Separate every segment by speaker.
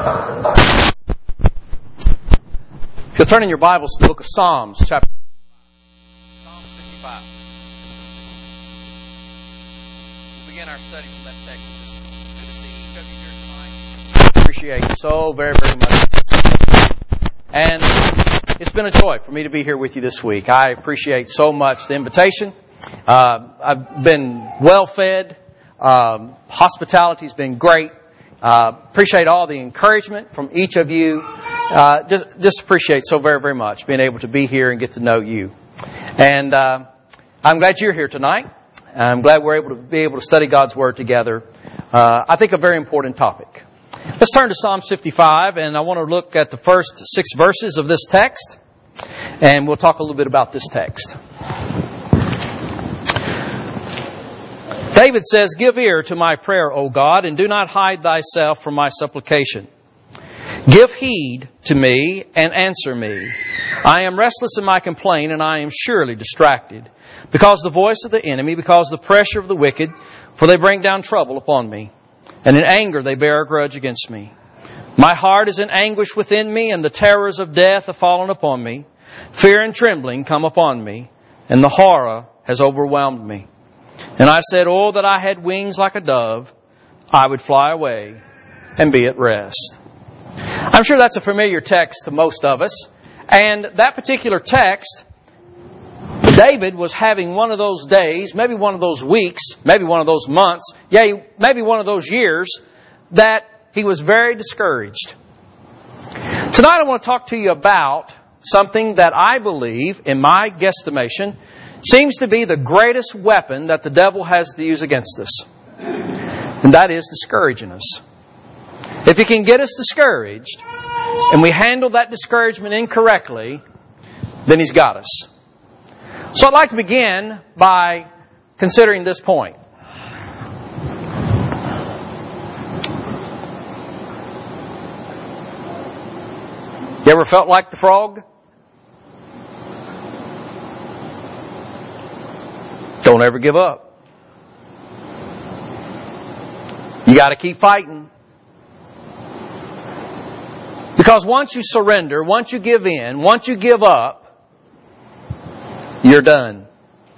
Speaker 1: If you'll turn in your Bibles to the book of Psalms, chapter Psalm 55. We'll begin our study from that text. It's good to see each of you here tonight. I appreciate you so very, very much. And it's been a joy for me to be here with you this week. I appreciate so much the invitation. I've been well fed. Hospitality's been great. Appreciate all the encouragement from each of you. Just appreciate so very, very much being able to be here and get to know you. And I'm glad you're here tonight. I'm glad we're able to study God's Word together. I think a very important topic. Let's turn to Psalm 55, and I want to look at the first 6 verses of this text, and we'll talk a little bit about this text. David says, "Give ear to my prayer, O God, and do not hide thyself from my supplication. Give heed to me and answer me. I am restless in my complaint, and I am surely distracted. Because the voice of the enemy, because the pressure of the wicked, for they bring down trouble upon me. And in anger they bear a grudge against me. My heart is in anguish within me, and the terrors of death have fallen upon me. Fear and trembling come upon me, and the horror has overwhelmed me. And I said, oh, that I had wings like a dove, I would fly away and be at rest." I'm sure that's a familiar text to most of us. And that particular text, David was having one of those days, maybe one of those weeks, maybe one of those months, maybe one of those years, that he was very discouraged. Tonight I want to talk to you about something that I believe, in my guesstimation, seems to be the greatest weapon that the devil has to use against us. And that is discouraging us. If he can get us discouraged, and we handle that discouragement incorrectly, then he's got us. So I'd like to begin by considering this point. You ever felt like the frog? Don't ever give up. You got to keep fighting. Because once you surrender, once you give in, once you give up, you're done.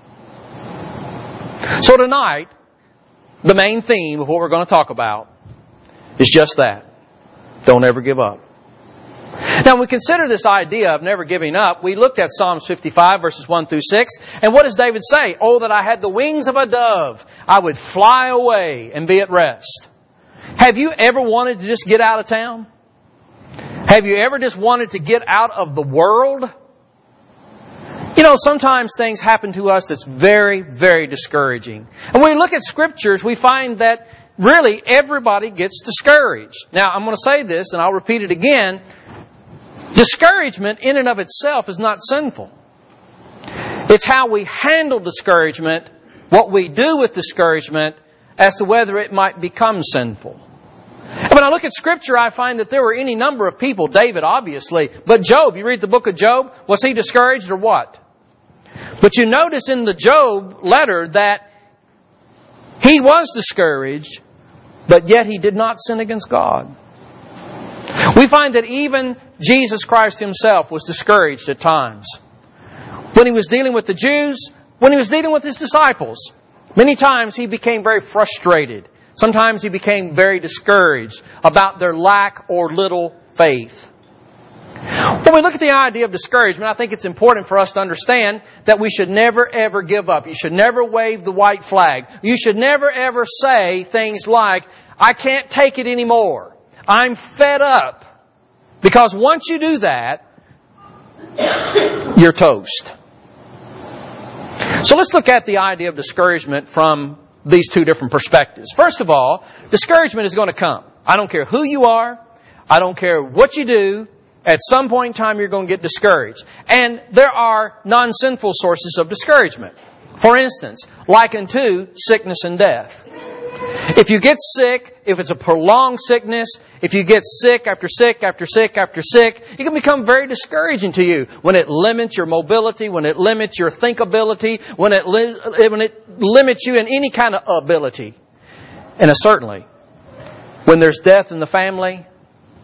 Speaker 1: So tonight, the main theme of what we're going to talk about is just that. Don't ever give up. Now, when we consider this idea of never giving up, we looked at Psalms 55, verses 1 through 6. And what does David say? Oh, that I had the wings of a dove. I would fly away and be at rest. Have you ever wanted to just get out of town? Have you ever just wanted to get out of the world? You know, sometimes things happen to us that's very, very discouraging. And when we look at Scriptures, we find that really everybody gets discouraged. Now, I'm going to say this, and I'll repeat it again. Discouragement in and of itself is not sinful. It's how we handle discouragement, what we do with discouragement, as to whether it might become sinful. And when I look at Scripture, I find that there were any number of people, David obviously, but Job, you read the book of Job, was he discouraged or what? But you notice in the Job letter that he was discouraged, but yet he did not sin against God. We find that even Jesus Christ Himself was discouraged at times. When He was dealing with the Jews, when He was dealing with His disciples, many times He became very frustrated. Sometimes He became very discouraged about their lack or little faith. When we look at the idea of discouragement, I think it's important for us to understand that we should never ever give up. You should never wave the white flag. You should never ever say things like, I can't take it anymore. I'm fed up. Because once you do that, you're toast. So let's look at the idea of discouragement from these two different perspectives. First of all, discouragement is going to come. I don't care who you are. I don't care what you do. At some point in time, you're going to get discouraged. And there are non-sinful sources of discouragement. For instance, like unto sickness and death. If you get sick, if it's a prolonged sickness, if you get sick after sick after sick after sick, it can become very discouraging to you when it limits your mobility, when it limits your thinkability, when it limits you in any kind of ability. And certainly, when there's death in the family,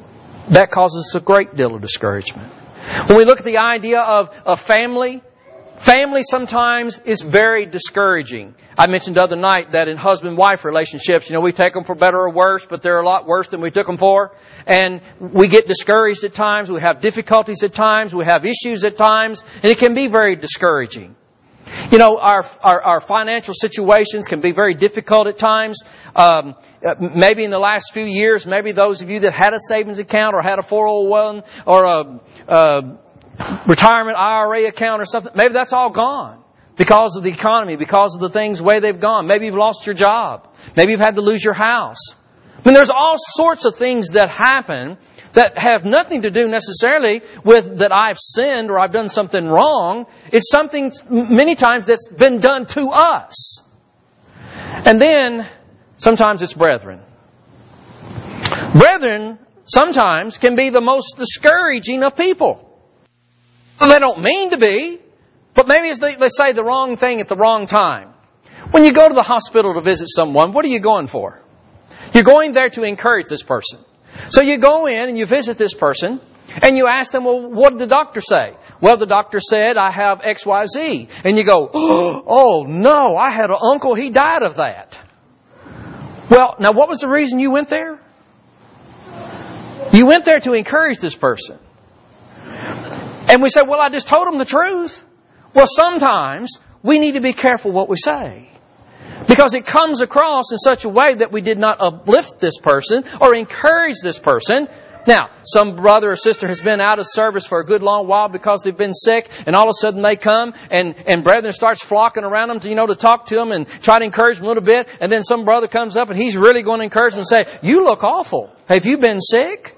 Speaker 1: that causes us a great deal of discouragement. When we look at the idea of family, family sometimes is very discouraging. I mentioned the other night that in husband-wife relationships, we take them for better or worse, but they're a lot worse than we took them for. And we get discouraged at times. We have difficulties at times. We have issues at times. And it can be very discouraging. Our financial situations can be very difficult at times. Maybe in the last few years, maybe those of you that had a savings account or had a 401 or a retirement IRA account or something, maybe that's all gone because of the economy, because of the things, the way they've gone. Maybe you've lost your job. Maybe you've had to lose your house. There's all sorts of things that happen that have nothing to do necessarily with that I've sinned or I've done something wrong. It's something many times that's been done to us. And then sometimes it's brethren. Brethren sometimes can be the most discouraging of people. They don't mean to be, but maybe they say the wrong thing at the wrong time. When you go to the hospital to visit someone, what are you going for? You're going there to encourage this person. So you go in and you visit this person and you ask them, well, what did the doctor say? Well, the doctor said, I have XYZ. And you go, oh no, I had an uncle, he died of that. Well, now what was the reason you went there? You went there to encourage this person. And we say, well, I just told them the truth. Well, sometimes we need to be careful what we say. Because it comes across in such a way that we did not uplift this person or encourage this person. Now, some brother or sister has been out of service for a good long while because they've been sick, and all of a sudden they come and brethren starts flocking around them to talk to them and try to encourage them a little bit. And then some brother comes up and he's really going to encourage them and say, you look awful. Have you been sick?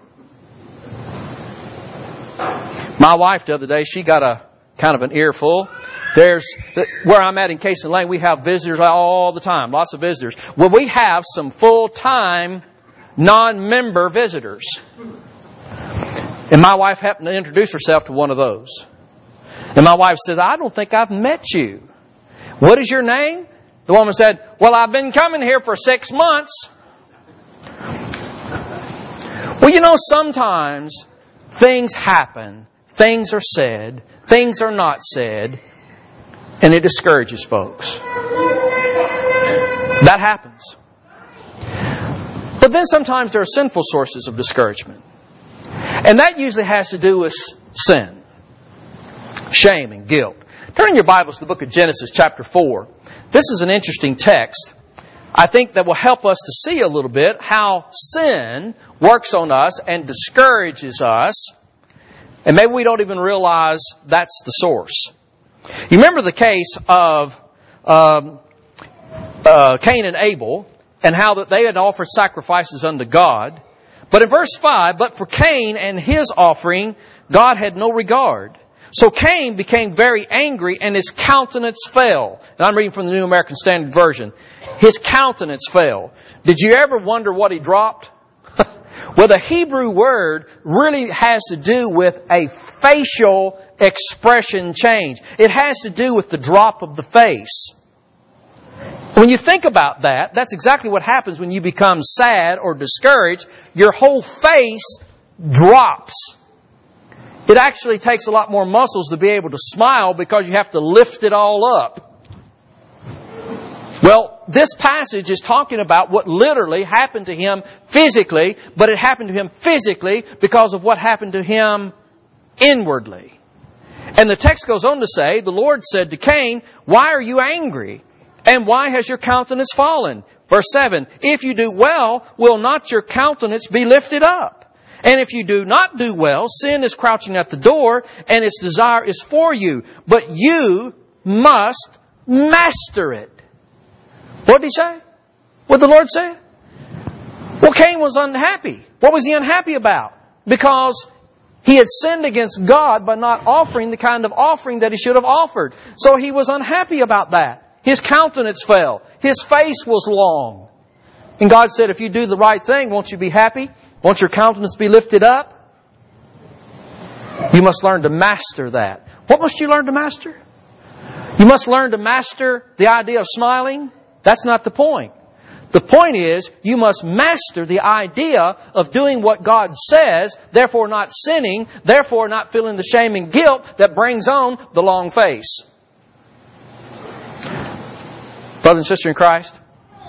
Speaker 1: My wife the other day, she got a kind of an earful. Where I'm at in Cason Lane, we have visitors all the time, lots of visitors. Well, we have some full-time, non-member visitors. And my wife happened to introduce herself to one of those. And my wife says, I don't think I've met you. What is your name? The woman said, well, I've been coming here for 6 months. Well, sometimes things happen, things are said, things are not said, and it discourages folks. That happens. But then sometimes there are sinful sources of discouragement. And that usually has to do with sin, shame, and guilt. Turn in your Bibles to the book of Genesis chapter 4. This is an interesting text. I think that will help us to see a little bit how sin works on us and discourages us. And maybe we don't even realize that's the source. You remember the case of Cain and Abel and how that they had offered sacrifices unto God. But in verse 5, but for Cain and his offering, God had no regard. So Cain became very angry and his countenance fell. And I'm reading from the New American Standard Version. His countenance fell. Did you ever wonder what he dropped? Well, the Hebrew word really has to do with a facial expression change. It has to do with the drop of the face. When you think about that, that's exactly what happens when you become sad or discouraged. Your whole face drops. It actually takes a lot more muscles to be able to smile because you have to lift it all up. Well, this passage is talking about what literally happened to him physically, but it happened to him physically because of what happened to him inwardly. And the text goes on to say, the Lord said to Cain, why are you angry? And why has your countenance fallen? Verse 7, if you do well, will not your countenance be lifted up? And if you do not do well, sin is crouching at the door, and its desire is for you. But you must master it. What did he say? What did the Lord say? Well, Cain was unhappy. What was he unhappy about? Because he had sinned against God by not offering the kind of offering that he should have offered. So he was unhappy about that. His countenance fell. His face was long. And God said, if you do the right thing, won't you be happy? Won't your countenance be lifted up? You must learn to master that. What must you learn to master? You must learn to master the idea of smiling. That's not the point. The point is, you must master the idea of doing what God says, therefore not sinning, therefore not feeling the shame and guilt that brings on the long face. Brother and sister in Christ,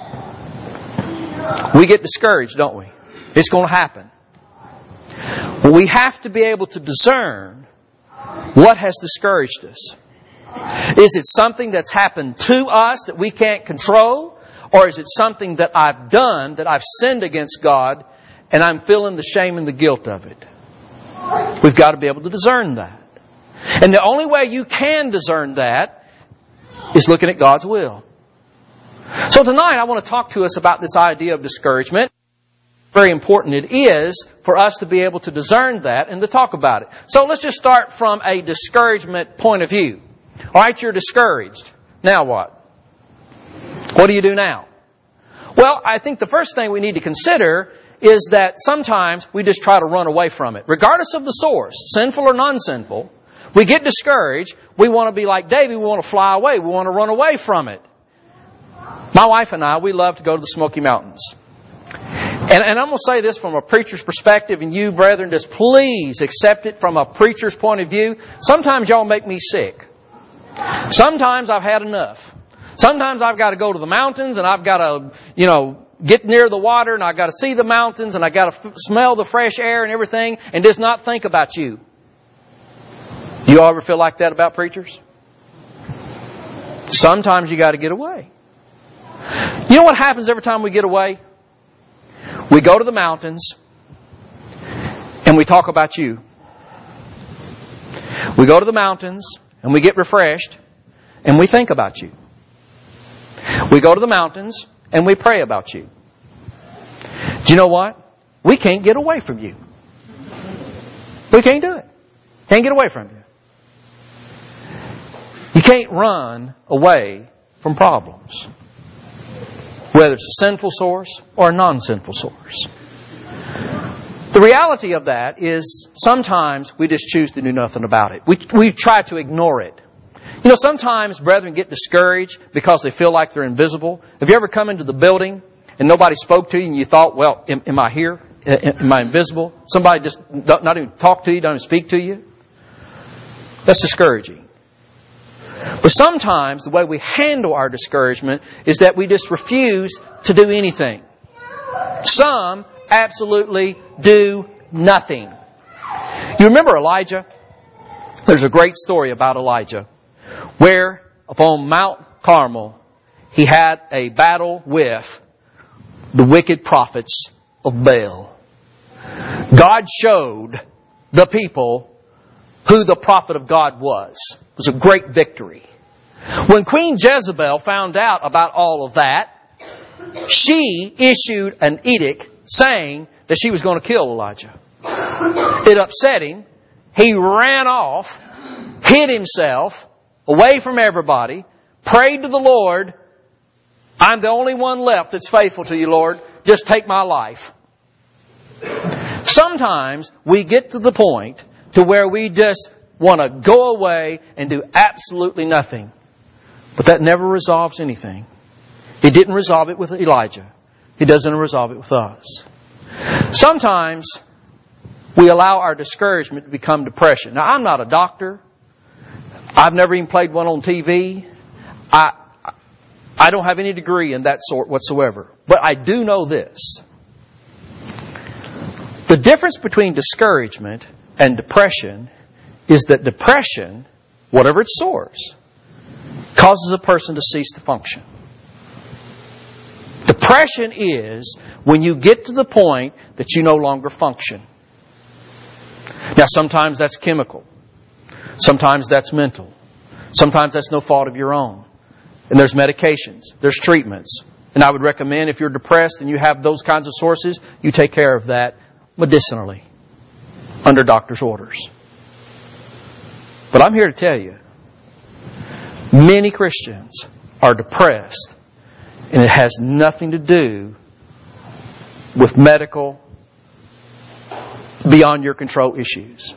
Speaker 1: we get discouraged, don't we? It's going to happen. But we have to be able to discern what has discouraged us. Is it something that's happened to us that we can't control? Or is it something that I've done, that I've sinned against God, and I'm feeling the shame and the guilt of it? We've got to be able to discern that. And the only way you can discern that is looking at God's will. So tonight I want to talk to us about this idea of discouragement. Very important it is for us to be able to discern that and to talk about it. So let's just start from a discouragement point of view. All right, you're discouraged. Now what? What do you do now? Well, I think the first thing we need to consider is that sometimes we just try to run away from it. Regardless of the source, sinful or non-sinful, we get discouraged. We want to be like David. We want to fly away. We want to run away from it. My wife and I, we love to go to the Smoky Mountains. And I'm going to say this from a preacher's perspective, and you, brethren, just please accept it from a preacher's point of view. Sometimes y'all make me sick. Sometimes I've had enough. Sometimes I've got to go to the mountains, and I've got to, get near the water, and I've got to see the mountains, and I've got to smell the fresh air and everything, and just not think about you. You all ever feel like that about preachers? Sometimes you got to get away. You know what happens every time we get away? We go to the mountains, and we talk about you. We go to the mountains, and we get refreshed, and we think about you. We go to the mountains, and we pray about you. Do you know what? We can't get away from you. We can't do it. Can't get away from you. You can't run away from problems, whether it's a sinful source or a non-sinful source. The reality of that is sometimes we just choose to do nothing about it. We try to ignore it. Sometimes brethren get discouraged because they feel like they're invisible. Have you ever come into the building and nobody spoke to you and you thought, well, am I here? Am I invisible? Somebody just not even talk to you, don't even speak to you? That's discouraging. But sometimes the way we handle our discouragement is that we just refuse to do anything. Some absolutely do nothing. You remember Elijah? There's a great story about Elijah where upon Mount Carmel he had a battle with the wicked prophets of Baal. God showed the people who the prophet of God was. It was a great victory. When Queen Jezebel found out about all of that, she issued an edict saying that she was going to kill Elijah. It upset him. He ran off, hid himself away from everybody, prayed to the Lord, I'm the only one left that's faithful to you, Lord. Just take my life. Sometimes we get to the point to where we just want to go away and do absolutely nothing. But that never resolves anything. It didn't resolve it with Elijah. It doesn't resolve it with us. Sometimes we allow our discouragement to become depression. Now, I'm not a doctor. I've never even played one on TV. I don't have any degree in that sort whatsoever. But I do know this. The difference between discouragement and depression is that depression, whatever its source, causes a person to cease to function. Depression is when you get to the point that you no longer function. Now, sometimes that's chemical. Sometimes that's mental. Sometimes that's no fault of your own. And there's medications. There's treatments. And I would recommend if you're depressed and you have those kinds of sources, you take care of that medicinally under doctor's orders. But I'm here to tell you, many Christians are depressed, and it has nothing to do with medical, beyond your control issues.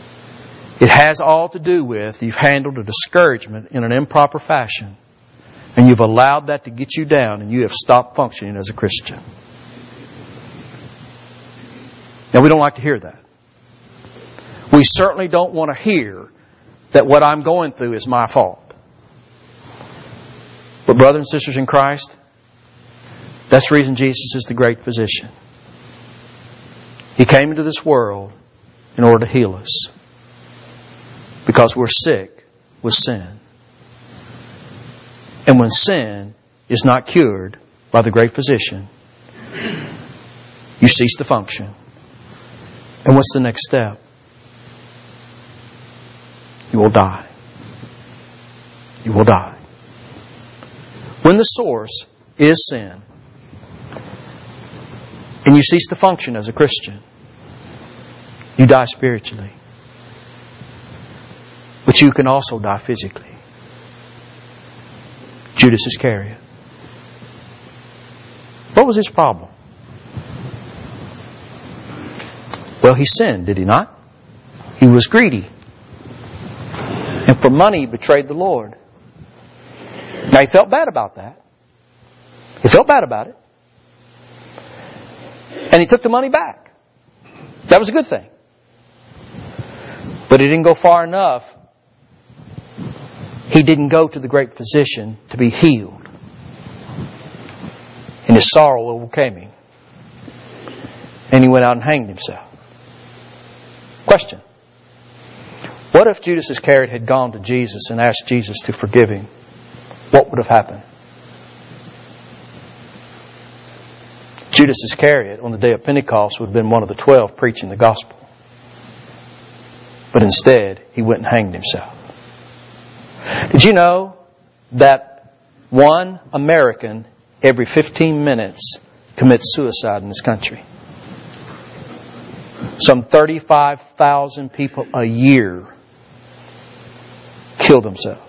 Speaker 1: It has all to do with you've handled a discouragement in an improper fashion, And you've allowed that to get you down, and you have stopped functioning as a Christian. Now, we don't like to hear that. We certainly don't want to hear that what I'm going through is my fault. But brothers and sisters in Christ, that's the reason Jesus is the great physician. He came into this world in order to heal us. Because we're sick with sin. And when sin is not cured by the great physician, you cease to function. And what's the next step? You will die. You will die. When the source is sin, and you cease to function as a Christian, you die spiritually. But you can also die physically. Judas Iscariot. What was his problem? Well, he sinned, did he not? He was greedy. And for money, he betrayed the Lord. Now, he felt bad about that. He felt bad about it. And he took the money back. That was a good thing. But he didn't go far enough. He didn't go to the great physician to be healed. And his sorrow overcame him. And he went out and hanged himself. Question. What if Judas Iscariot had gone to Jesus and asked Jesus to forgive him? What would have happened? Judas Iscariot on the day of Pentecost would have been one of the 12 preaching the gospel. But instead, he went and hanged himself. Did you know that one American every 15 minutes commits suicide in this country? Some 35,000 people a year kill themselves.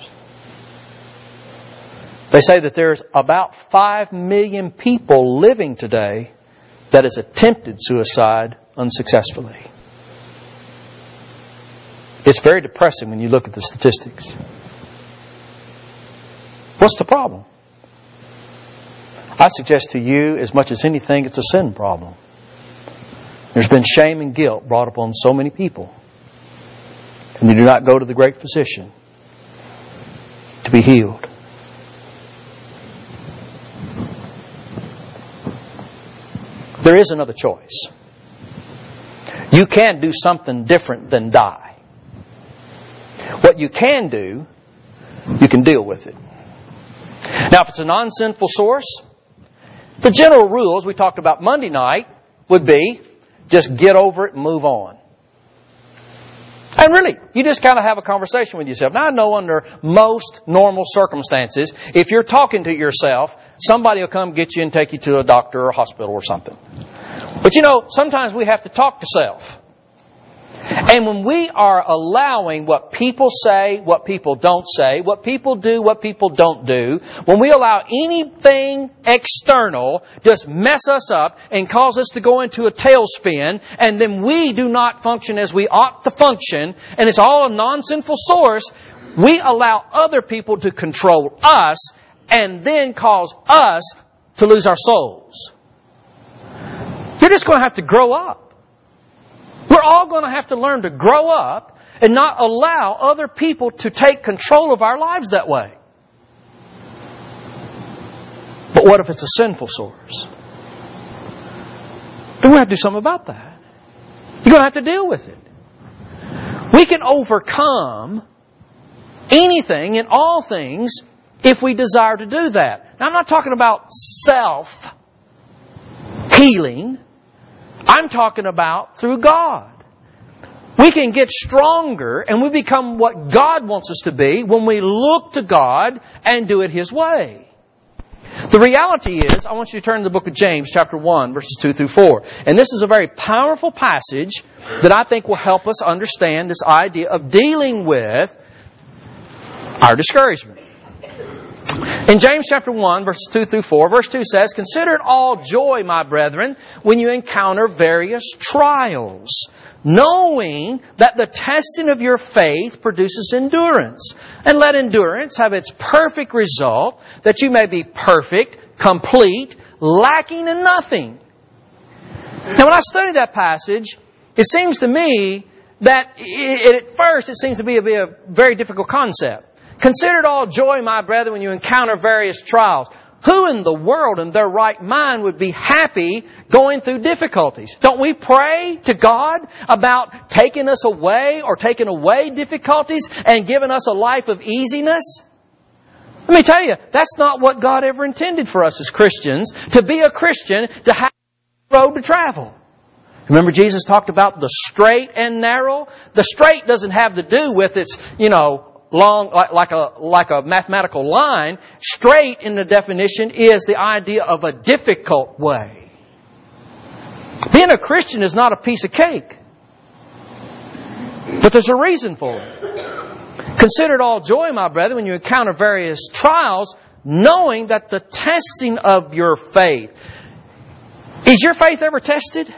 Speaker 1: They say that there's about 5 million people living today that has attempted suicide unsuccessfully. It's very depressing when you look at the statistics. What's the problem? I suggest to you, as much as anything, it's a sin problem. There's been shame and guilt brought upon so many people. And they do not go to the great physician to be healed. There is another choice. You can do something different than die. What you can do, you can deal with it. Now, if it's a non-sinful source, the general rule, as we talked about Monday night, would be just get over it and move on. And really, you just kind of have a conversation with yourself. Now, I know under most normal circumstances, if you're talking to yourself, somebody will come get you and take you to a doctor or a hospital or something. But you know, sometimes we have to talk to self. And when we are allowing what people say, what people don't say, what people do, what people don't do, when we allow anything external just mess us up and cause us to go into a tailspin, and then we do not function as we ought to function, and it's all a non-sinful source, we allow other people to control us and then cause us to lose our souls. You're just going to have to grow up. We're all going to have to learn to grow up and not allow other people to take control of our lives that way. But what if it's a sinful source? Then we have to do something about that. You're going to have to deal with it. We can overcome anything and all things if we desire to do that. Now, I'm not talking about self-healing. I'm talking about through God. We can get stronger and we become what God wants us to be when we look to God and do it His way. The reality is, I want you to turn to the book of James, chapter 1, verses 2 through 4. And this is a very powerful passage that I think will help us understand this idea of dealing with our discouragement. In James chapter 1, verses 2 through 4, verse 2 says, "Consider it all joy, my brethren, when you encounter various trials, knowing that the testing of your faith produces endurance. And let endurance have its perfect result, that you may be perfect, complete, lacking in nothing. Now, when I study that passage, it seems to me that at first it seems to be a very difficult concept. Consider it all joy, my brethren, when you encounter various trials. Who in the world in their right mind would be happy going through difficulties? Don't we pray to God about taking us away or taking away difficulties and giving us a life of easiness? Let me tell you, that's not what God ever intended for us as Christians. To be a Christian, to have a road to travel. Remember Jesus talked about the straight and narrow? The straight doesn't have to do with its, long, like a mathematical line. Straight in the definition is the idea of a difficult way. Being a Christian is not a piece of cake. But there's a reason for it. Consider it all joy, my brethren, when you encounter various trials, knowing that the testing of your faith. Is your faith ever tested?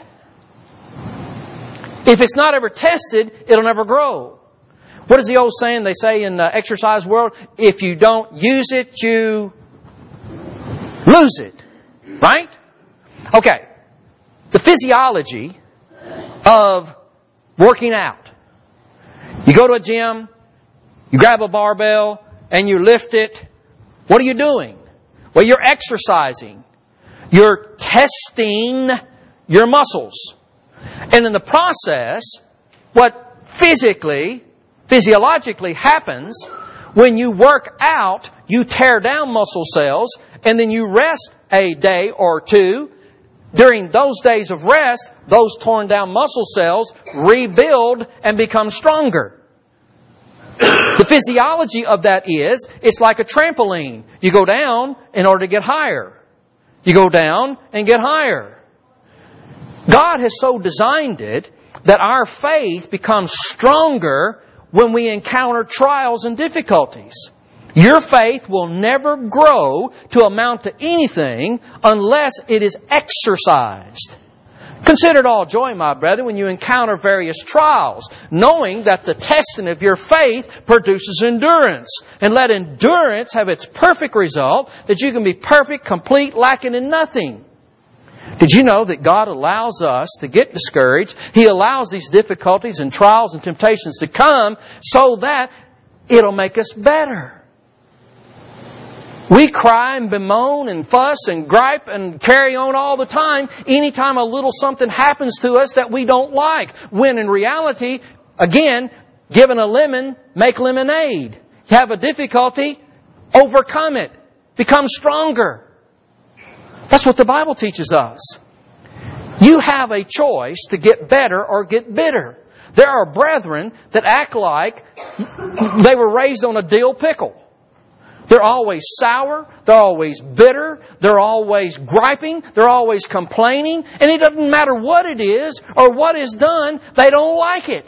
Speaker 1: If it's not ever tested, it'll never grow. What is the old saying they say in the exercise world? If you don't use it, you lose it. Right? Okay. The physiology of working out. You go to a gym, you grab a barbell, and you lift it. What are you doing? Well, you're exercising. You're testing your muscles. And in the process, what physiologically happens, when you work out, you tear down muscle cells, and then you rest a day or two. During those days of rest, those torn down muscle cells rebuild and become stronger. The physiology of that is, it's like a trampoline. You go down in order to get higher. You go down and get higher. God has so designed it that our faith becomes stronger when we encounter trials and difficulties. Your faith will never grow to amount to anything unless it is exercised. Consider it all joy, my brethren, when you encounter various trials, knowing that the testing of your faith produces endurance. And let endurance have its perfect result, that you can be perfect, complete, lacking in nothing. Did you know that God allows us to get discouraged? He allows these difficulties and trials and temptations to come so that it'll make us better. We cry and bemoan and fuss and gripe and carry on all the time anytime a little something happens to us that we don't like. When in reality, again, given a lemon, make lemonade. You have a difficulty, overcome it. Become stronger. That's what the Bible teaches us. You have a choice to get better or get bitter. There are brethren that act like they were raised on a dill pickle. They're always sour. They're always bitter. They're always griping. They're always complaining. And it doesn't matter what it is or what is done, they don't like it.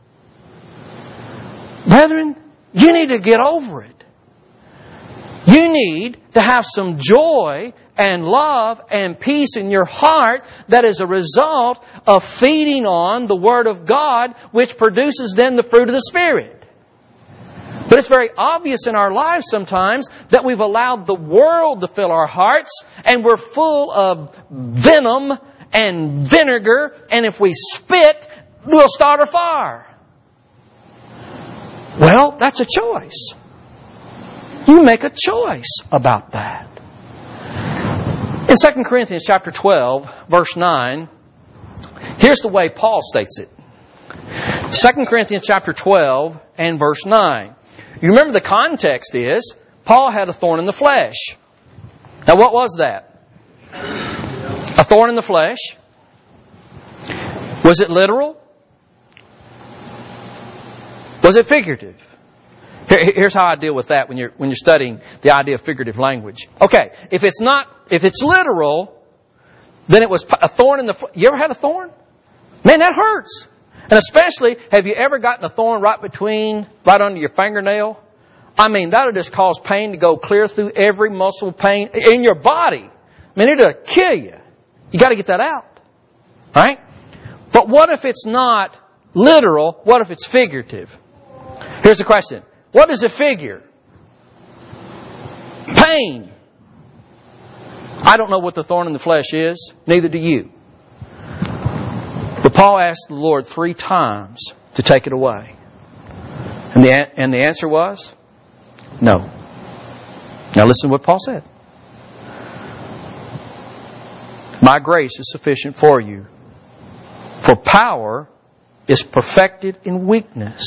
Speaker 1: Brethren, you need to get over it. You need to have some joy and love and peace in your heart that is a result of feeding on the Word of God, which produces then the fruit of the Spirit. But it's very obvious in our lives sometimes that we've allowed the world to fill our hearts, and we're full of venom and vinegar, and if we spit, we'll start a fire. Well, that's a choice. You make a choice about that. In 2 Corinthians chapter 12, verse 9, here's the way Paul states it. 2 Corinthians chapter 12 and verse 9. You remember the context is, Paul had a thorn in the flesh. Now what was that? A thorn in the flesh? Was it literal? Was it figurative? Here's how I deal with that when you're studying the idea of figurative language. Okay, if it's literal, then it was a thorn in the flesh. You ever had a thorn? Man, that hurts. And especially, have you ever gotten a thorn right under your fingernail? I mean, that'll just cause pain to go clear through every muscle pain in your body. I mean, it'll kill you. You got to get that out. Right? But what if it's not literal? What if it's figurative? Here's the question. What does it figure? Pain. I don't know what the thorn in the flesh is. Neither do you. But Paul asked the Lord 3 times to take it away. And the answer was, no. Now listen to what Paul said. My grace is sufficient for you, for power is perfected in weakness.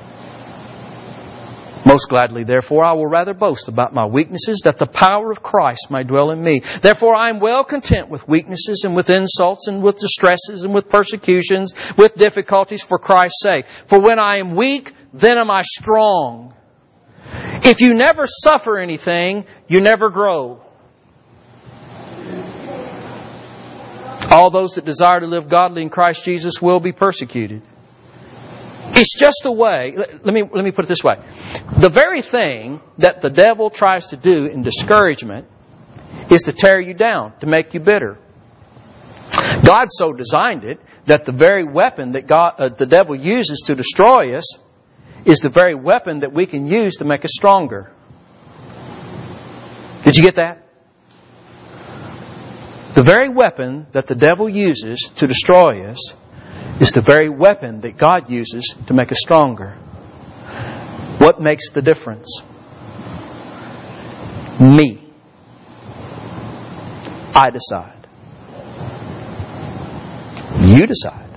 Speaker 1: Most gladly, therefore, I will rather boast about my weaknesses, that the power of Christ may dwell in me. Therefore, I am well content with weaknesses and with insults and with distresses and with persecutions, with difficulties for Christ's sake. For when I am weak, then am I strong. If you never suffer anything, you never grow. All those that desire to live godly in Christ Jesus will be persecuted. It's just a way. Let me put it this way. The very thing that the devil tries to do in discouragement is to tear you down, to make you bitter. God so designed it that the very weapon that the devil uses to destroy us is the very weapon that we can use to make us stronger. Did you get that? The very weapon that the devil uses to destroy us is the very weapon that God uses to make us stronger. What makes the difference? Me. I decide. You decide.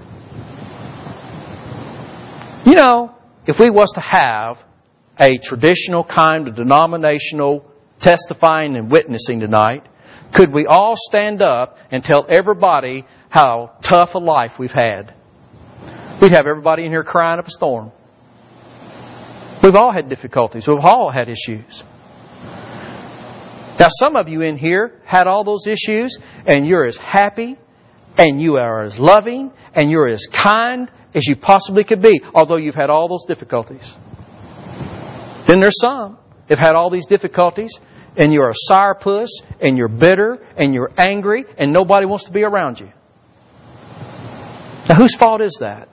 Speaker 1: You know, if we was to have a traditional kind of denominational testifying and witnessing tonight, could we all stand up and tell everybody how tough a life we've had? We'd have everybody in here crying up a storm. We've all had difficulties. We've all had issues. Now, some of you in here had all those issues, and you're as happy, and you are as loving, and you're as kind as you possibly could be, although you've had all those difficulties. Then there's some who've had all these difficulties, and you're a sourpuss, and you're bitter, and you're angry, and nobody wants to be around you. Now, whose fault is that?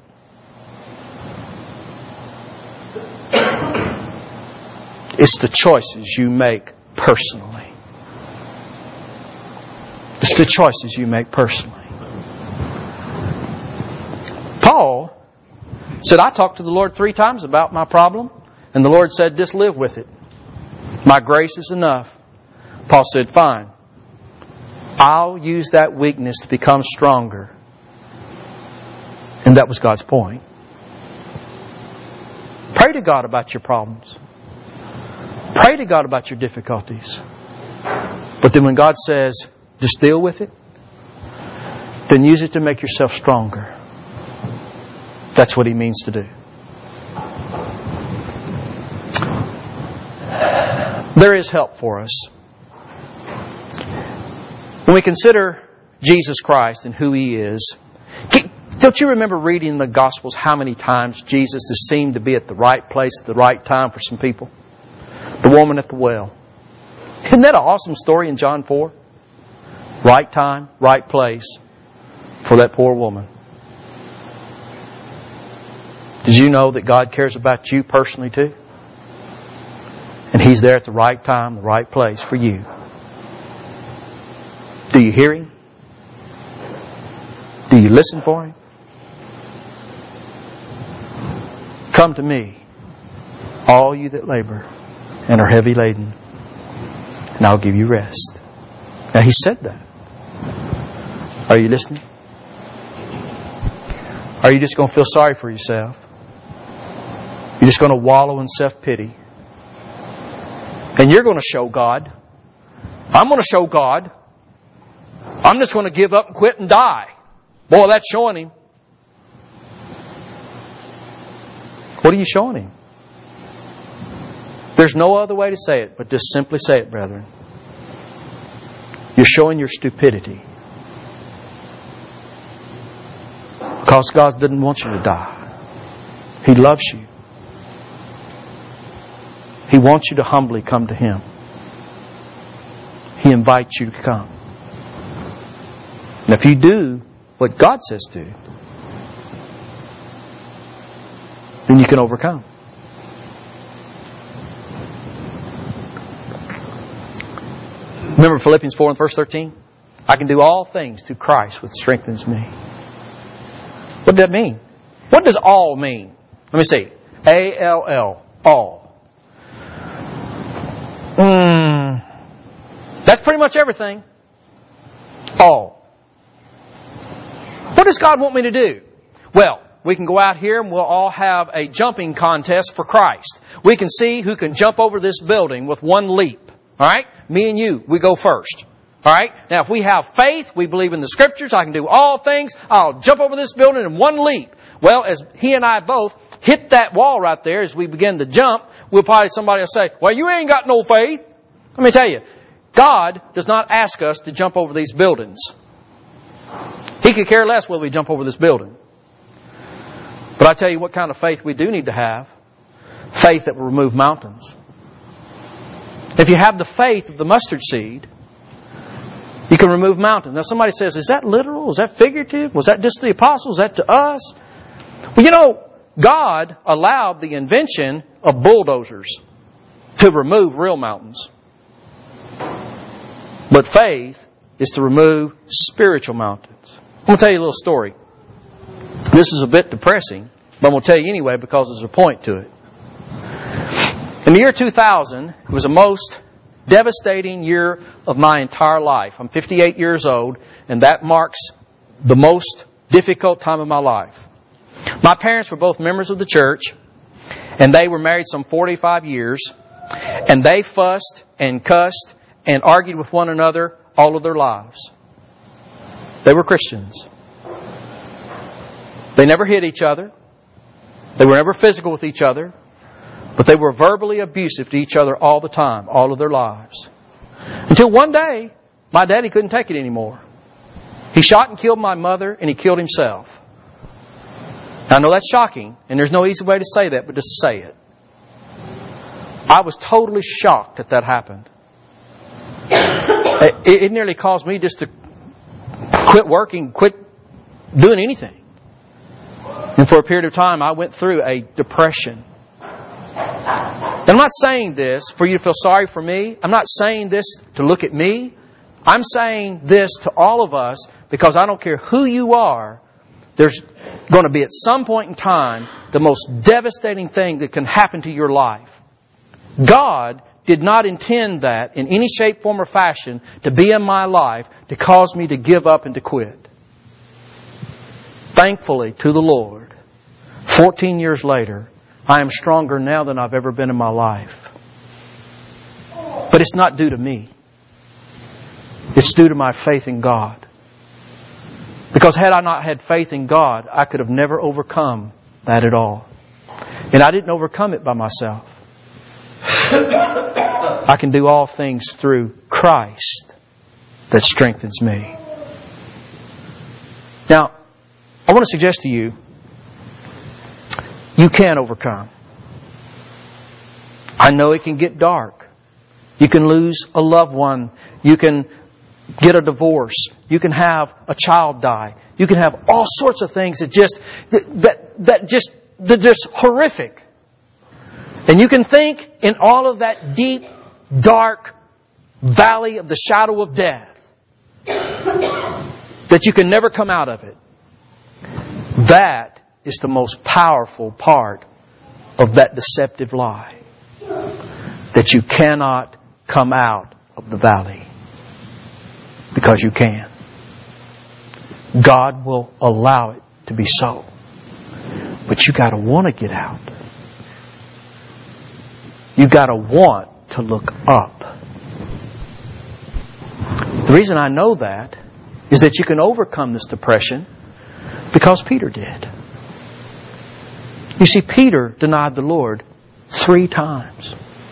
Speaker 1: It's the choices you make personally. It's the choices you make personally. Paul said, I talked to the Lord 3 times about my problem, and the Lord said, just live with it. My grace is enough. Paul said, fine. I'll use that weakness to become stronger. And that was God's point. Pray to God about your problems. Pray to God about your difficulties. But then when God says, just deal with it, then use it to make yourself stronger. That's what He means to do. There is help for us. When we consider Jesus Christ and who He is, don't you remember reading in the Gospels how many times Jesus just seemed to be at the right place at the right time for some people? The woman at the well. Isn't that an awesome story in John 4? Right time, right place for that poor woman. Did you know that God cares about you personally too? And He's there at the right time, the right place for you. Do you hear Him? Do you listen for Him? Come to me, all you that labor and are heavy laden, and I'll give you rest. Now He said that. Are you listening? Are you just going to feel sorry for yourself? You're just going to wallow in self-pity? And you're going to show God. I'm going to show God. I'm just going to give up and quit and die. Boy, that's showing Him. What are you showing Him? There's no other way to say it, but just simply say it, brethren. You're showing your stupidity. Because God didn't want you to die. He loves you. He wants you to humbly come to Him. He invites you to come. And if you do what God says do, then you can overcome. Remember Philippians 4 and verse 13? I can do all things through Christ which strengthens me. What does that mean? What does all mean? Let me see. A-L-L. All. That's pretty much everything. All. What does God want me to do? Well, we can go out here and we'll all have a jumping contest for Christ. We can see who can jump over this building with one leap. All right? Me and you, we go first. All right? Now, if we have faith, we believe in the Scriptures, I can do all things, I'll jump over this building in one leap. Well, as he and I both hit that wall right there as we begin to jump, somebody will say, well, you ain't got no faith. Let me tell you, God does not ask us to jump over these buildings. He could care less whether we jump over this building. But I tell you what kind of faith we do need to have. Faith that will remove mountains. If you have the faith of the mustard seed, you can remove mountains. Now somebody says, is that literal? Is that figurative? Was that just the apostles? Is that to us? Well, you know, God allowed the invention of bulldozers to remove real mountains. But faith is to remove spiritual mountains. I'm going to tell you a little story. This is a bit depressing, but I'm going to tell you anyway because there's a point to it. In the year 2000, it was the most devastating year of my entire life. I'm 58 years old, and that marks the most difficult time of my life. My parents were both members of the church, and they were married some 45 years, and they fussed and cussed and argued with one another all of their lives. They were Christians. They never hit each other. They were never physical with each other. But they were verbally abusive to each other all the time, all of their lives. Until one day, my daddy couldn't take it anymore. He shot and killed my mother, and he killed himself. Now, I know that's shocking, and there's no easy way to say that, but just say it. I was totally shocked that happened. It nearly caused me just to quit working, quit doing anything. And for a period of time, I went through a depression. And I'm not saying this for you to feel sorry for me. I'm not saying this to look at me. I'm saying this to all of us because I don't care who you are. There's going to be at some point in time the most devastating thing that can happen to your life. God did not intend that in any shape, form, or fashion to be in my life to cause me to give up and to quit. Thankfully to the Lord, 14 years later, I am stronger now than I've ever been in my life. But it's not due to me. It's due to my faith in God. Because had I not had faith in God, I could have never overcome that at all. And I didn't overcome it by myself. I can do all things through Christ that strengthens me. Now, I want to suggest to you, you can overcome. I know it can get dark. You can lose a loved one. You can get a divorce. You can have a child die. You can have all sorts of things that just horrific. And you can think in all of that deep, dark valley of the shadow of death that you can never come out of it. That is the most powerful part of that deceptive lie. That you cannot come out of the valley. Because you can. God will allow it to be so. But you got to want to get out. You got to want to look up. The reason I know that is that you can overcome this depression because Peter did. You see, Peter denied the Lord 3 times.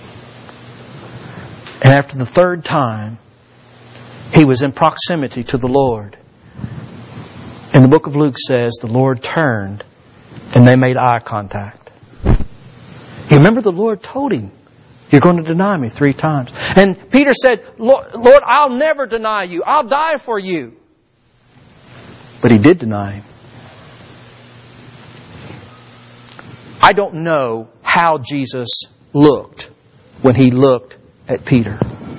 Speaker 1: And after the 3rd time, he was in proximity to the Lord. And the book of Luke says the Lord turned and they made eye contact. You remember the Lord told him, you're going to deny me 3 times. And Peter said, Lord, I'll never deny you. I'll die for you. But he did deny him. I don't know how Jesus looked when He looked at Peter.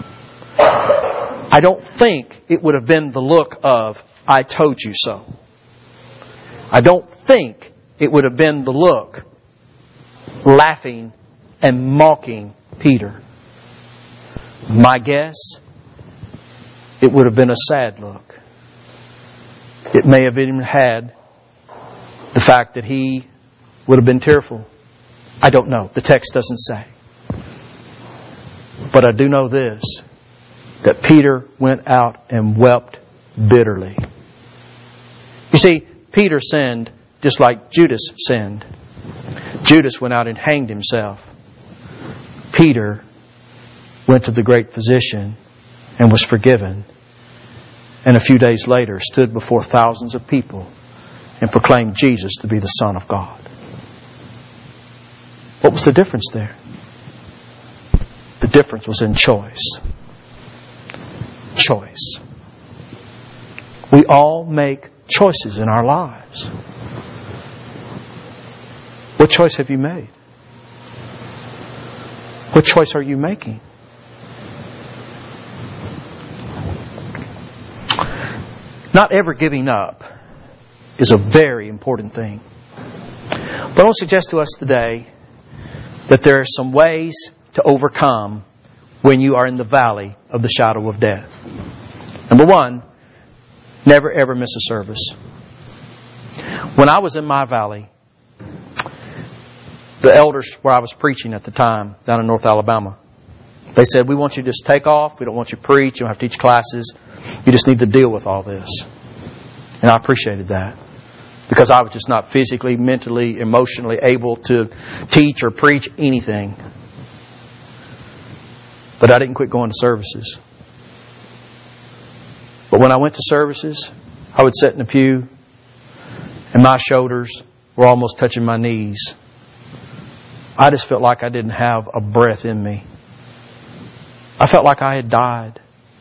Speaker 1: I don't think it would have been the look of, I told you so. I don't think it would have been the look laughing and mocking Peter. My guess, it would have been a sad look. It may have even had the fact that he would have been tearful. I don't know. The text doesn't say. But I do know this, that Peter went out and wept bitterly. You see, Peter sinned just like Judas sinned. Judas went out and hanged himself. Peter went to the great physician and was forgiven. And a few days later stood before thousands of people and proclaimed Jesus to be the Son of God. What was the difference there? The difference was in choice. Choice. We all make choices in our lives. What choice have you made? What choice are you making? Not ever giving up is a very important thing. But I want to suggest to us today that there are some ways to overcome when you are in the valley of the shadow of death. Number one, never ever miss a service. When I was in my valley, the elders where I was preaching at the time, down in North Alabama, they said, we want you to just take off. We don't want you to preach. You don't have to teach classes. You just need to deal with all this. And I appreciated that. Because I was just not physically, mentally, emotionally able to teach or preach anything. But I didn't quit going to services. But when I went to services, I would sit in the pew and my shoulders were almost touching my knees. I just felt like I didn't have a breath in me. I felt like I had died.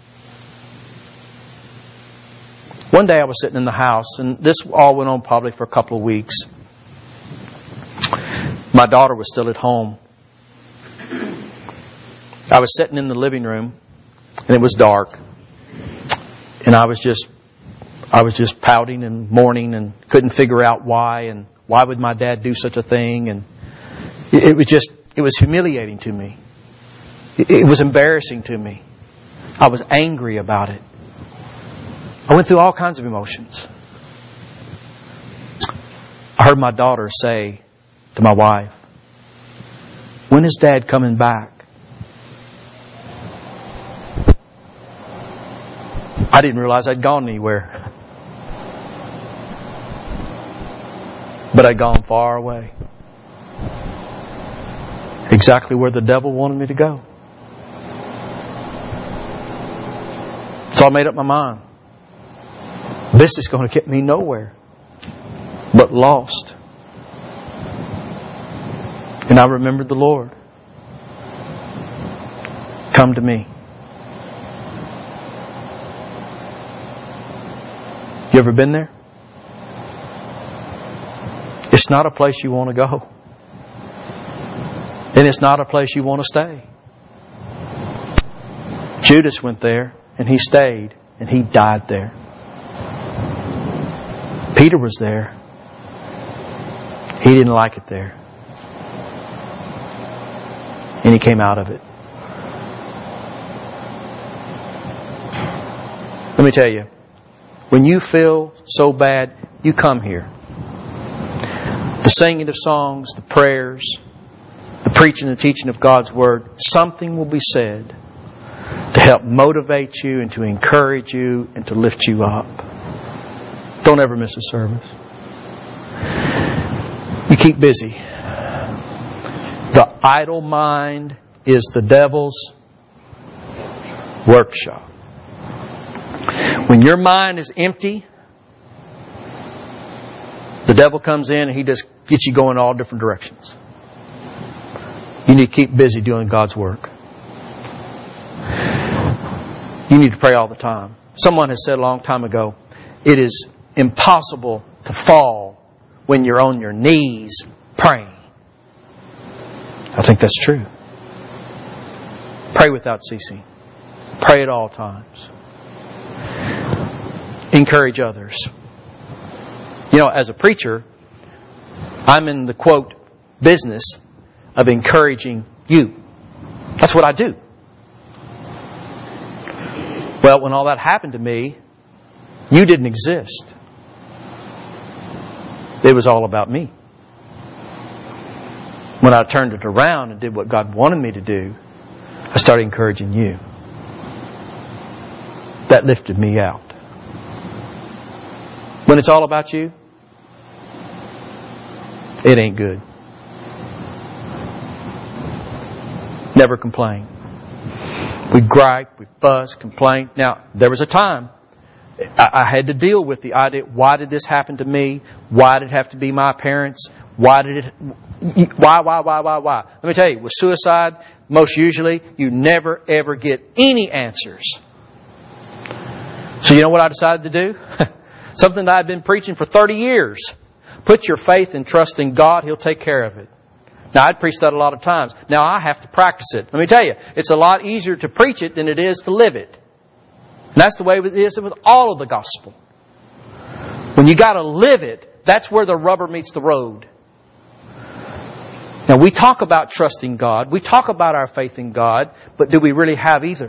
Speaker 1: One day I was sitting in the house, and this all went on probably for a couple of weeks. My daughter was still at home. I was sitting in the living room, and it was dark. And I was just pouting and mourning and couldn't figure out why, and why would my dad do such a thing? And it was humiliating to me. It was embarrassing to me. I was angry about it. I went through all kinds of emotions. I heard my daughter say to my wife, when is Dad coming back? I didn't realize I'd gone anywhere. But I'd gone far away. Exactly where the devil wanted me to go. So I made up my mind. This is going to get me nowhere but lost. And I remembered the Lord. Come to me. You ever been there? It's not a place you want to go. And it's not a place you want to stay. Judas went there and he stayed and he died there. Peter was there. He didn't like it there. And he came out of it. Let me tell you, when you feel so bad, you come here. The singing of songs, the prayers, the preaching and teaching of God's Word, something will be said to help motivate you and to encourage you and to lift you up. Don't ever miss a service. You keep busy. The idle mind is the devil's workshop. When your mind is empty, the devil comes in and he just gets you going all different directions. You need to keep busy doing God's work. You need to pray all the time. Someone has said a long time ago, it is impossible to fall when you're on your knees praying. think that's true. Pray without ceasing. Pray at all times. Encourage others. You know, as a preacher, I'm in the, quote, business of encouraging you. That's what I do. Well, when all that happened to me, you didn't exist. It was all about me. When I turned it around and did what God wanted me to do, I started encouraging you. That lifted me out. When it's all about you, it ain't good. Never complain. We gripe, we fuss, complain. Now, there was a time I had to deal with the idea, why did this happen to me? Why did it have to be my parents? Why? Let me tell you, with suicide, most usually, you never ever get any answers. So you know what I decided to do? Something that I've been preaching for 30 years. Put your faith and trust in God. He'll take care of it. Now, I'd preached that a lot of times. Now, I have to practice it. Let me tell you, it's a lot easier to preach it than it is to live it. And that's the way it is with all of the gospel. When you got to live it, that's where the rubber meets the road. Now, we talk about trusting God. We talk about our faith in God. But do we really have either?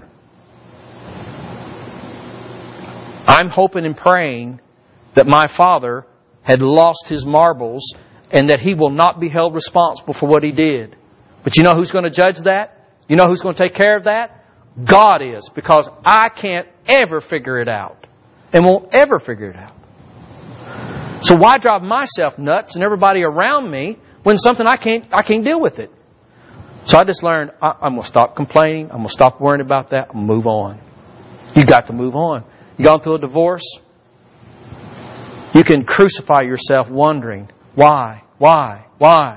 Speaker 1: I'm hoping and praying that my father had lost his marbles and that he will not be held responsible for what he did. But you know who's going to judge that? You know who's going to take care of that? God is. Because I can't ever figure it out. And won't ever figure it out. So why drive myself nuts and everybody around me when something I can't deal with it? So I just learned, I'm going to stop complaining. I'm going to stop worrying about that. I'm going to move on. You got to move on. You gone through a divorce? You can crucify yourself wondering, why? The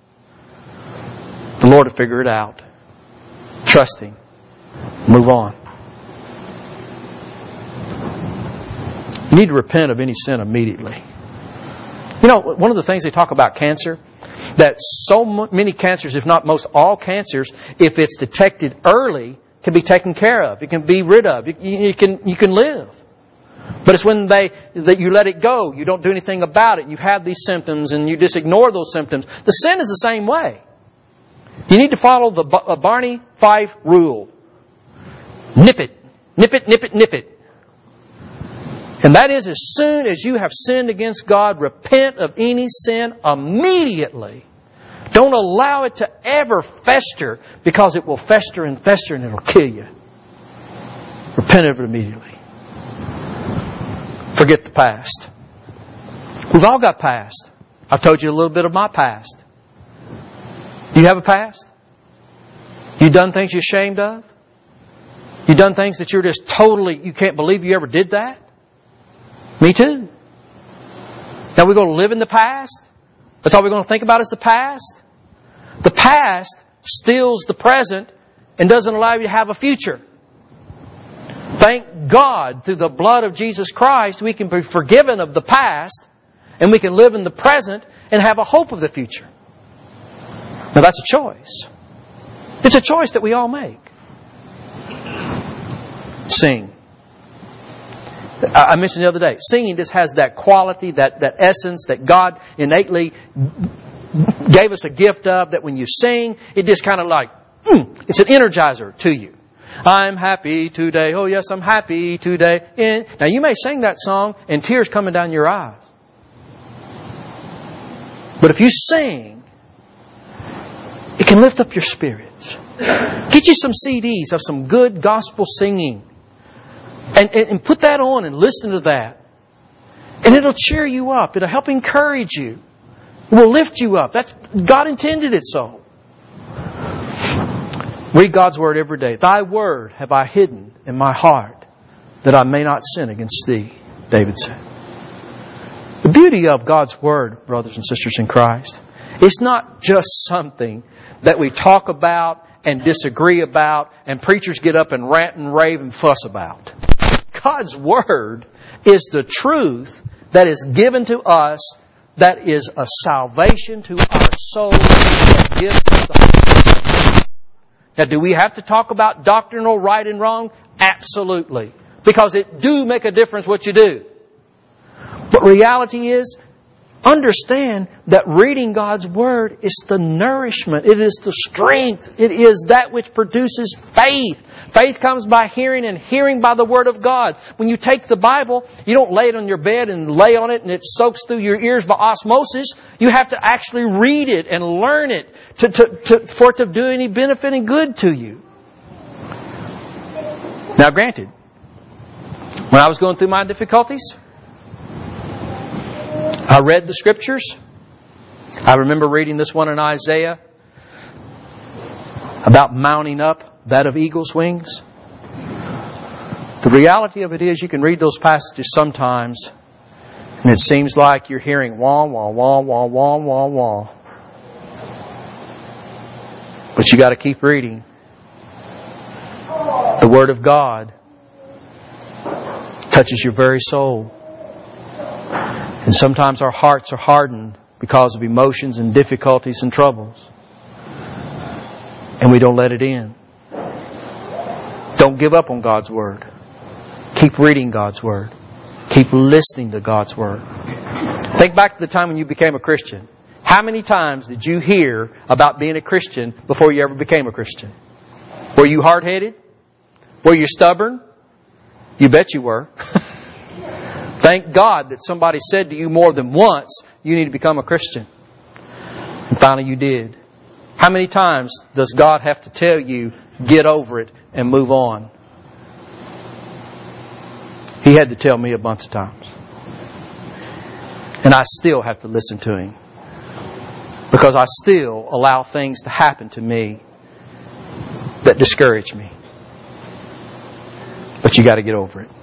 Speaker 1: Lord will figure it out. Trust Him. Move on. You need to repent of any sin immediately. You know, one of the things they talk about cancer, that so many cancers, if not most all cancers, if it's detected early, can be taken care of. It can be rid of. You can live. But it's when that you let it go, you don't do anything about it, you have these symptoms and you just ignore those symptoms. The sin is the same way. You need to follow the Barney Fife rule. Nip it. Nip it, nip it, nip it. And that is, as soon as you have sinned against God, repent of any sin immediately. Don't allow it to ever fester, because it will fester and fester and it'll kill you. Repent of it immediately. Forget the past. We've all got past. I've told you a little bit of my past. You have a past? You done things you're ashamed of? You done things that you're just totally, you can't believe you ever did that? Me too. Now we're going to live in the past? That's all we're going to think about is the past? The past steals the present and doesn't allow you to have a future. Thank God, through the blood of Jesus Christ, we can be forgiven of the past and we can live in the present and have a hope of the future. Now that's a choice. It's a choice that we all make. Sing. I mentioned the other day, singing just has that quality, that essence that God innately gave us a gift of, that when you sing, it just kind of like, it's an energizer to you. I'm happy today. Oh yes, I'm happy today. Now you may sing that song and tears coming down your eyes. But if you sing, it can lift up your spirits. Get you some CDs of some good gospel singing. And put that on and listen to that. And it'll cheer you up. It'll help encourage you. It will lift you up. God intended it so. Read God's Word every day. Thy Word have I hidden in my heart, that I may not sin against Thee, David said. The beauty of God's Word, brothers and sisters in Christ, it's not just something that we talk about and disagree about and preachers get up and rant and rave and fuss about. God's Word is the truth that is given to us, that is a salvation to our soul, that gives us the Now, do we have to talk about doctrinal right and wrong? Absolutely. Because it do make a difference what you do. But reality is, understand that reading God's Word is the nourishment. It is the strength. It is that which produces faith. Faith comes by hearing, and hearing by the Word of God. When you take the Bible, you don't lay it on your bed and lay on it and it soaks through your ears by osmosis. You have to actually read it and learn it for it to do any benefit and good to you. Now granted, when I was going through my difficulties, I read the Scriptures. I remember reading this one in Isaiah about mounting up that of eagle's wings. The reality of it is you can read those passages sometimes and it seems like you're hearing wah, wah, wah, wah, wah, wah, wah. But you got to keep reading. The Word of God touches your very soul. And sometimes our hearts are hardened because of emotions and difficulties and troubles. And we don't let it in. Don't give up on God's Word. Keep reading God's Word. Keep listening to God's Word. Think back to the time when you became a Christian. How many times did you hear about being a Christian before you ever became a Christian? Were you hard-headed? Were you stubborn? You bet you were. Thank God that somebody said to you more than once, you need to become a Christian. And finally you did. How many times does God have to tell you, get over it and move on? He had to tell me a bunch of times. And I still have to listen to Him. Because I still allow things to happen to me that discourage me. But you got to get over it.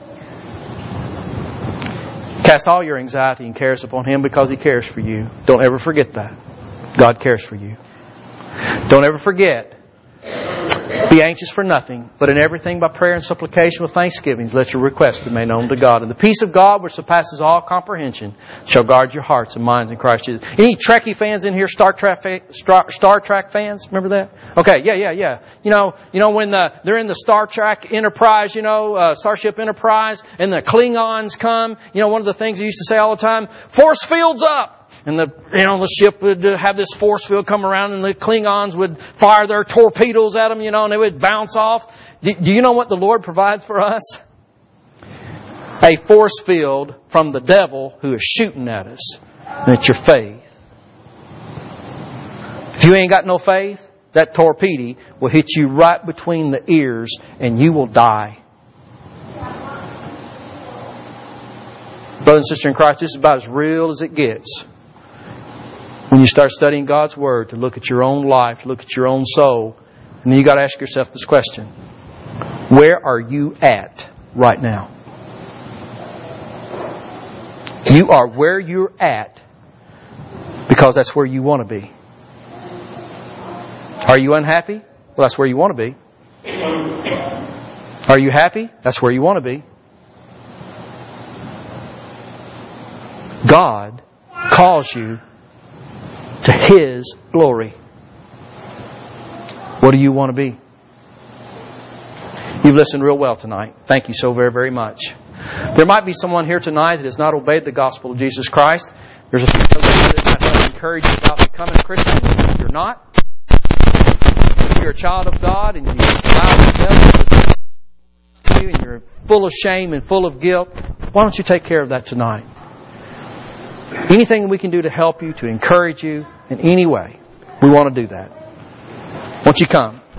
Speaker 1: Cast all your anxiety and cares upon Him because He cares for you. Don't ever forget that. God cares for you. Don't ever forget. Be anxious for nothing, but in everything by prayer and supplication with thanksgivings, let your requests be made known to God. And the peace of God, which surpasses all comprehension, shall guard your hearts and minds in Christ Jesus. Any Trekkie fans in here? Star Trek fans? Remember that? Okay, yeah. You know when they're in the Star Trek Enterprise, Starship Enterprise, and the Klingons come. One of the things they used to say all the time: force fields up. And the ship would have this force field come around, and the Klingons would fire their torpedoes at them, and they would bounce off. Do you know what the Lord provides for us? A force field from the devil who is shooting at us. And it's your faith. If you ain't got no faith, that torpedo will hit you right between the ears and you will die. Brother and sister in Christ, this is about as real as it gets. When you start studying God's Word, to look at your own life, to look at your own soul, and then you got to ask yourself this question: where are you at right now? You are where you're at because that's where you want to be. Are you unhappy? Well, that's where you want to be. Are you happy? That's where you want to be. God calls you to His glory. What do you want to be? You've listened real well tonight. Thank you so very, very much. There might be someone here tonight that has not obeyed the gospel of Jesus Christ. There's a few that I want to encourage you about becoming a Christian. If you're not, if you're a child of God and you allow the devil to you and you're full of shame and full of guilt, why don't you take care of that tonight? Anything we can do to help you, to encourage you in any way, we want to do that. Won't you come?